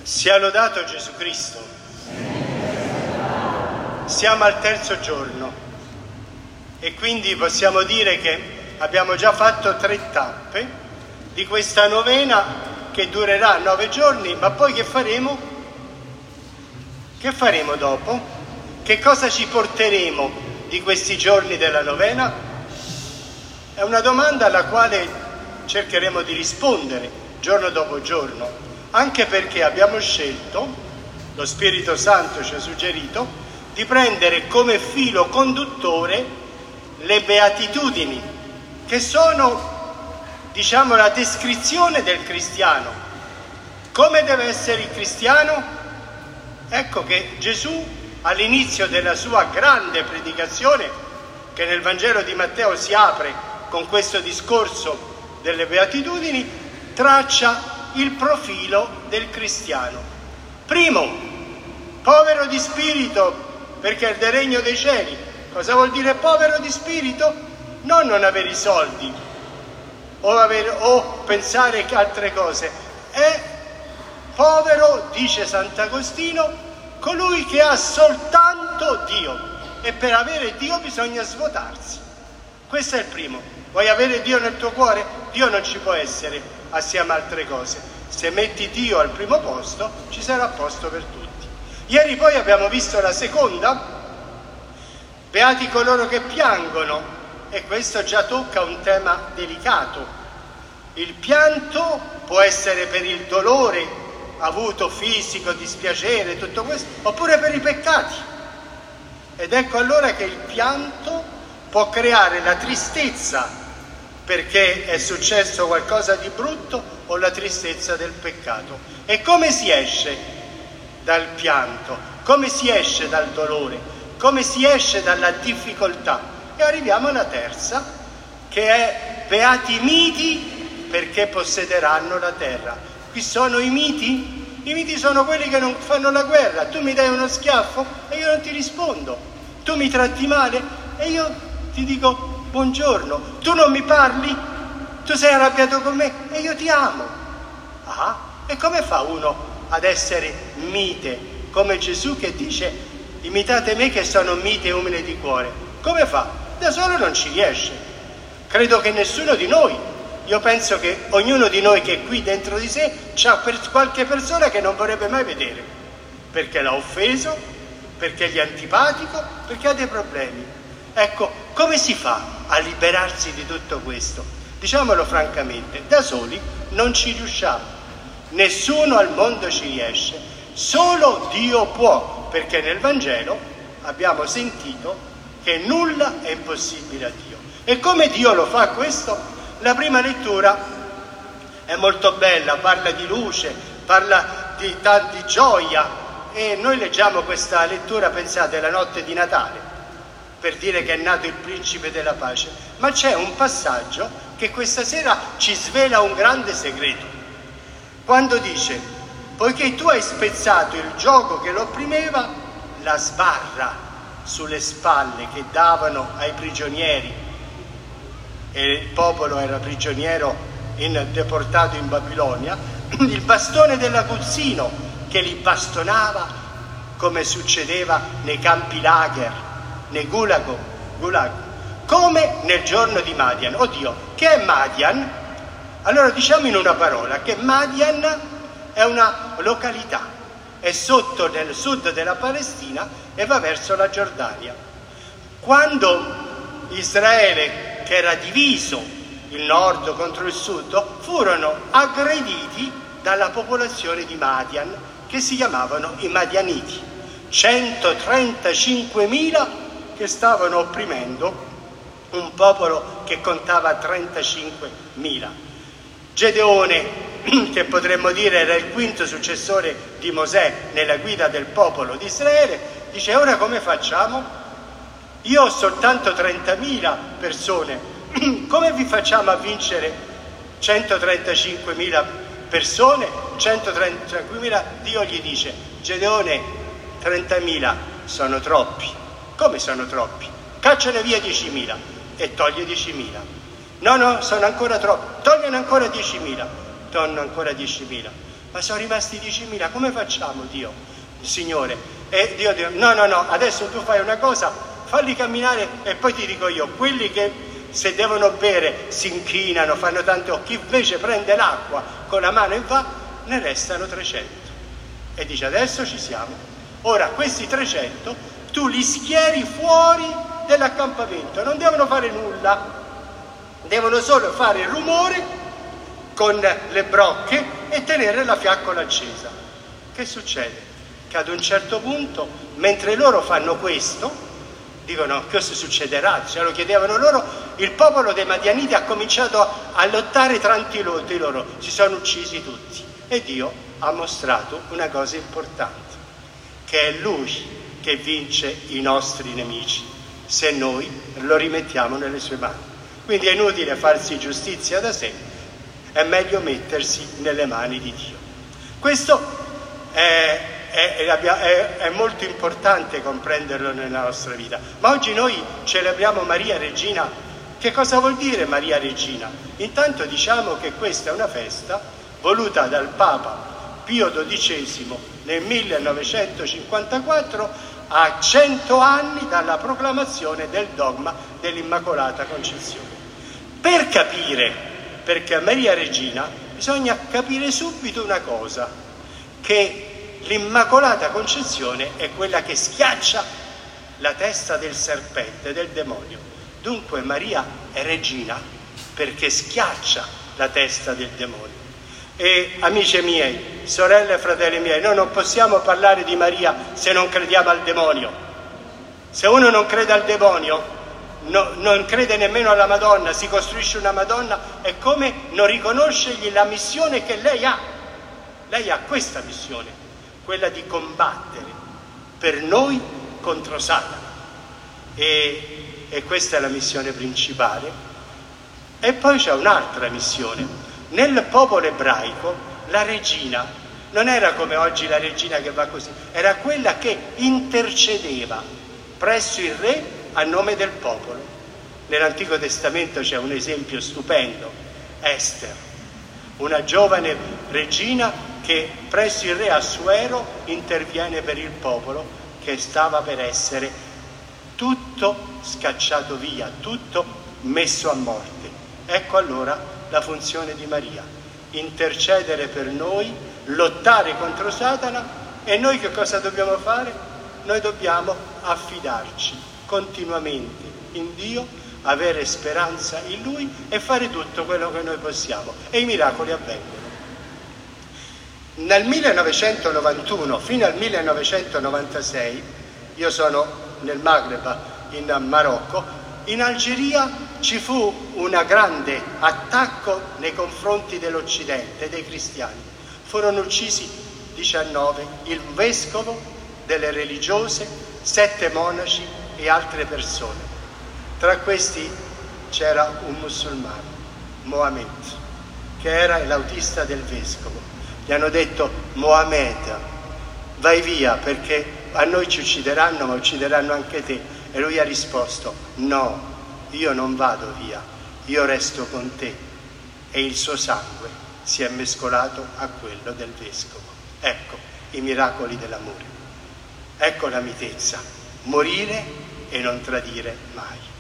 Sia lodato Gesù Cristo. Siamo al terzo giorno e quindi possiamo dire che abbiamo già fatto 3 tappe di questa novena che durerà 9 giorni, ma poi che faremo? Che faremo dopo? Che cosa ci porteremo di questi giorni della novena? È una domanda alla quale cercheremo di rispondere giorno dopo giorno. Anche perché abbiamo scelto, lo Spirito Santo ci ha suggerito, di prendere come filo conduttore le beatitudini, che sono, diciamo, la descrizione del cristiano. Come deve essere il cristiano? Ecco che Gesù, all'inizio della sua grande predicazione, che nel Vangelo di Matteo si apre con questo discorso delle beatitudini, traccia il profilo del cristiano. Primo, povero di spirito, perché è il regno dei cieli. Cosa vuol dire povero di spirito? Non avere i soldi o pensare che altre cose. È povero, dice Sant'Agostino, colui che ha soltanto Dio, e per avere Dio bisogna svuotarsi. Questo è il primo. Vuoi avere Dio nel tuo cuore? Dio non ci può essere assieme a altre cose. Se metti Dio al primo posto, ci sarà posto per tutti. Ieri poi abbiamo visto la seconda, beati coloro che piangono, e questo già tocca un tema delicato. Il pianto può essere per il dolore avuto fisico, dispiacere, tutto questo, oppure per i peccati. Ed ecco allora che il pianto può creare la tristezza perché è successo qualcosa di brutto o la tristezza del peccato. E come si esce dal pianto? Come si esce dal dolore? Come si esce dalla difficoltà? E arriviamo alla terza, che è beati i miti perché possederanno la terra. Qui sono i miti? I miti sono quelli che non fanno la guerra. Tu mi dai uno schiaffo e io non ti rispondo. Tu mi tratti male e io ti dico buongiorno. Tu non mi parli? Tu sei arrabbiato con me e io ti amo. Ah, e come fa uno ad essere mite? Come Gesù che dice imitate me che sono mite e umile di cuore. Come fa? Da solo non ci riesce. Credo che nessuno di noi, io penso che ognuno di noi che è qui dentro di sé c'ha qualche persona che non vorrebbe mai vedere, perché l'ha offeso, perché gli è antipatico, perché ha dei problemi. Ecco, come si fa a liberarsi di tutto questo? Diciamolo francamente, da soli non ci riusciamo. Nessuno al mondo ci riesce. Solo Dio può, perché nel Vangelo abbiamo sentito che nulla è impossibile a Dio. E come Dio lo fa questo? La prima lettura è molto bella, parla di luce, parla di gioia. E noi leggiamo questa lettura, pensate, la notte di Natale, per dire che è nato il principe della pace, ma c'è un passaggio che questa sera ci svela un grande segreto. Quando dice, poiché tu hai spezzato il giogo che lo opprimeva, la sbarra sulle spalle che davano ai prigionieri, e il popolo era prigioniero deportato in Babilonia, il bastone dell'aguzzino che li bastonava come succedeva nei campi lager, nei gulag, come nel giorno di Madian. Oddio, che è Madian? Allora diciamo in una parola che Madian è una località, è sotto nel sud della Palestina e va verso la Giordania. Quando Israele, che era diviso il nord contro il sud, furono aggrediti dalla popolazione di Madian, che si chiamavano i Madianiti, 135.000 che stavano opprimendo un popolo che contava 35.000. Gedeone, che potremmo dire era il quinto successore di Mosè nella guida del popolo di Israele, dice: ora come facciamo? Io ho soltanto 30.000 persone, come vi facciamo a vincere 135.000 persone? 135.000, Dio gli dice: Gedeone, 30.000 sono troppi. Come sono troppi? Cacciane via 10.000 e toglie 10.000. No, sono ancora troppi. Togliene ancora 10.000. Tonno ancora 10.000. ma sono rimasti 10.000, come facciamo Dio? Il Signore. E Dio dice, no, adesso tu fai una cosa, falli camminare e poi ti dico io, quelli che se devono bere si inchinano, fanno tanto, chi invece prende l'acqua con la mano e va, ne restano 300. E dice, adesso ci siamo. Ora questi 300 tu li schieri fuori dell'accampamento, non devono fare nulla, devono solo fare il rumore con le brocche e tenere la fiaccola accesa. Che succede? Che ad un certo punto, mentre loro fanno questo, dicono, cosa succederà? Ce lo chiedevano loro, il popolo dei Madianiti ha cominciato a lottare tra di loro, si sono uccisi tutti. E Dio ha mostrato una cosa importante, che è Lui che vince i nostri nemici, se noi lo rimettiamo nelle sue mani. Quindi è inutile farsi giustizia da sé, è meglio mettersi nelle mani di Dio. Questo è molto importante comprenderlo nella nostra vita. Ma oggi noi celebriamo Maria Regina. Che cosa vuol dire Maria Regina? Intanto diciamo che questa è una festa voluta dal Papa Pio XII nel 1954, a 100 anni dalla proclamazione del dogma dell'Immacolata Concezione. Per capire perché Maria Regina bisogna capire subito una cosa, che l'Immacolata Concezione è quella che schiaccia la testa del serpente, del demonio. Dunque Maria è regina perché schiaccia la testa del demonio. E amici miei, sorelle e fratelli miei, noi non possiamo parlare di Maria se non crediamo al demonio. Se uno non crede al demonio, non crede nemmeno alla Madonna, si costruisce una Madonna, è come non riconoscergli la missione che lei ha. Lei ha questa missione, quella di combattere per noi contro Satana. E questa è la missione principale. E poi c'è un'altra missione. Nel popolo ebraico la regina non era come oggi la regina che va così, era quella che intercedeva presso il re a nome del popolo. Nell'Antico Testamento c'è un esempio stupendo, Ester, una giovane regina che presso il re Assuero interviene per il popolo che stava per essere tutto scacciato via, tutto messo a morte. Ecco allora la funzione di Maria, intercedere per noi, lottare contro Satana. E noi che cosa dobbiamo fare? Noi dobbiamo affidarci continuamente in Dio, avere speranza in Lui e fare tutto quello che noi possiamo, e i miracoli avvengono. Nel 1991 fino al 1996, io sono nel Maghreb, in Marocco, in Algeria ci fu un grande attacco nei confronti dell'Occidente, dei cristiani. Furono uccisi 19, il vescovo, delle religiose, 7 monaci e altre persone. Tra questi c'era un musulmano, Mohammed, che era l'autista del vescovo. Gli hanno detto: Mohammed, vai via perché a noi ci uccideranno, ma uccideranno anche te. E lui ha risposto: no, io non vado via, io resto con te. E il suo sangue si è mescolato a quello del vescovo. Ecco i miracoli dell'amore, ecco la mitezza, morire e non tradire mai.